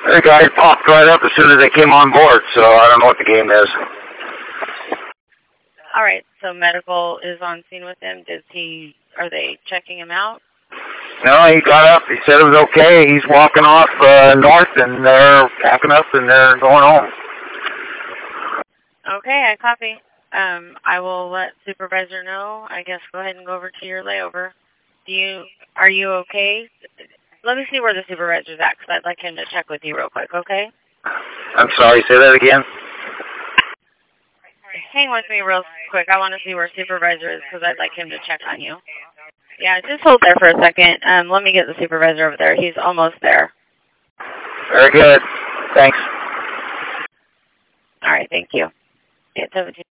The guy popped right up as soon as they came on board, so I don't know what the game is. All right, so medical is on scene with him. Are they checking him out? No, he got up. He said it was okay. He's walking off north, and they're packing up, and they're going home. Okay, I copy. I will let supervisor know. I guess go ahead and go over to your layover. Are you okay? Let me see where the supervisor's at, because I'd like him to check with you real quick, okay? I'm sorry, say that again? Hang with me real quick. I want to see where supervisor is, because I'd like him to check on you. Yeah, just hold there for a second. Let me get the supervisor over there. He's almost there. Very good. Thanks. All right, thank you. Yeah, 17.